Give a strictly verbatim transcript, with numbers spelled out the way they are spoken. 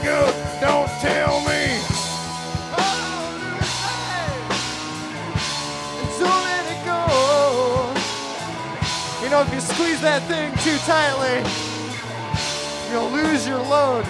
go. Don't tell me. So let it go. You know, if you squeeze that thing too tightly, you'll lose your load.